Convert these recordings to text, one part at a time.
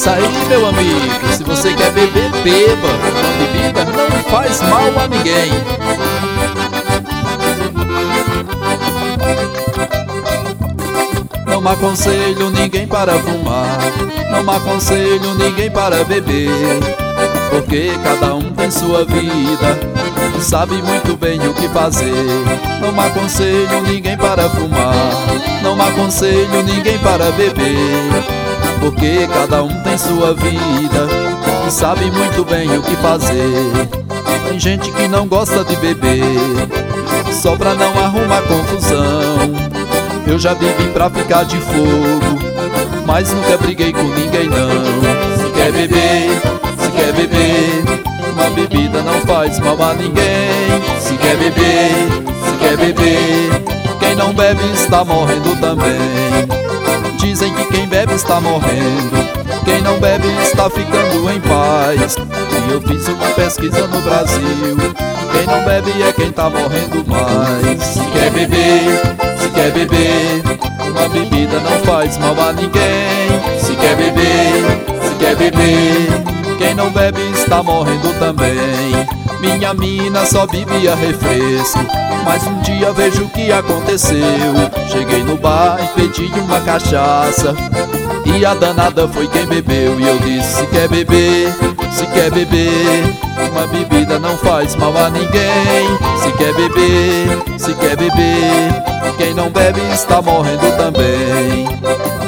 isso aí, meu amigo. Se você quer beber, beba. Uma bebida não faz mal a ninguém. Não aconselho ninguém para fumar, não aconselho ninguém para beber, porque cada um tem sua vida e sabe muito bem o que fazer. Não aconselho ninguém para fumar, não aconselho ninguém para beber, porque cada um tem sua vida e sabe muito bem o que fazer. Tem gente que não gosta de beber só pra não arrumar confusão. Eu já bebi pra ficar de fogo, mas nunca briguei com ninguém não. Se quer beber, uma bebida não faz mal a ninguém. Se quer beber, quem não bebe está morrendo também. Dizem que quem bebe está morrendo, quem não bebe está ficando em paz. E eu fiz uma pesquisa no Brasil, quem não bebe é quem tá morrendo mais. Se quer beber, uma bebida não faz mal a ninguém. Se quer beber, quem não bebe está morrendo também. Minha mina só bebia refresco, mas um dia vejo o que aconteceu. Cheguei no bar e pedi uma cachaça, e a danada foi quem bebeu. E eu disse, se quer beber, uma bebida não faz mal a ninguém. Se quer beber, quem não bebe está morrendo também.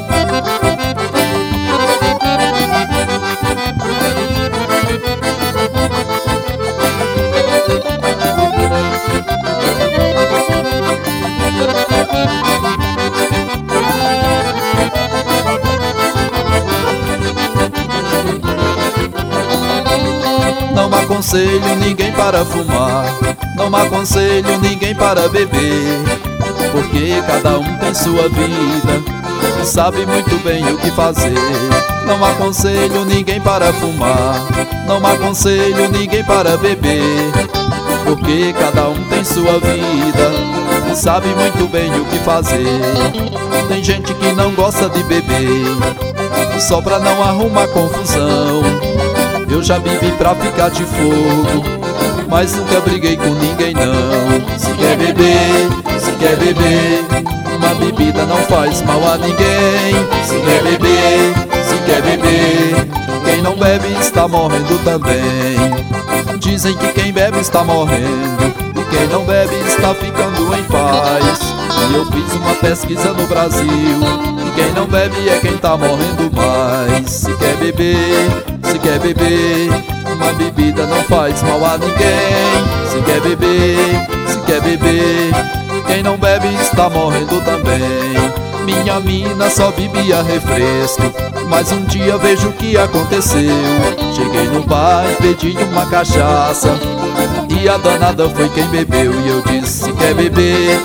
Não aconselho ninguém para fumar, não aconselho ninguém para beber, porque cada um tem sua vida e sabe muito bem o que fazer. Não aconselho ninguém para fumar, não aconselho ninguém para beber, porque cada um tem sua vida e sabe muito bem o que fazer. Tem gente que não gosta de beber só pra não arrumar confusão. Eu já bebi pra ficar de fogo, mas nunca briguei com ninguém não. Se quer beber, uma bebida não faz mal a ninguém. Se quer beber, quem não bebe está morrendo também. Dizem que quem bebe está morrendo e quem não bebe está ficando em paz. E eu fiz uma pesquisa no Brasil, e quem não bebe é quem tá morrendo mais. Se quer beber, uma bebida não faz mal a ninguém. Se quer beber, quem não bebe está morrendo também. Minha mina só bebia refresco, mas um dia vejo o que aconteceu. Cheguei no bar e pedi uma cachaça, e a danada foi quem bebeu. E eu disse, se quer beber,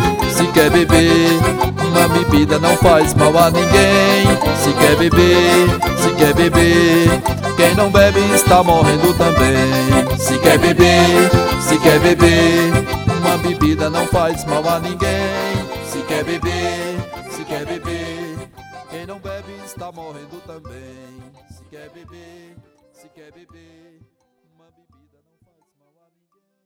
uma bebida não faz mal a ninguém. Se quer beber, quem não bebe está morrendo também. Se quer beber, uma bebida não faz mal a ninguém. Se quer beber, quem não bebe está morrendo também. Se quer beber, uma bebida não faz mal a ninguém.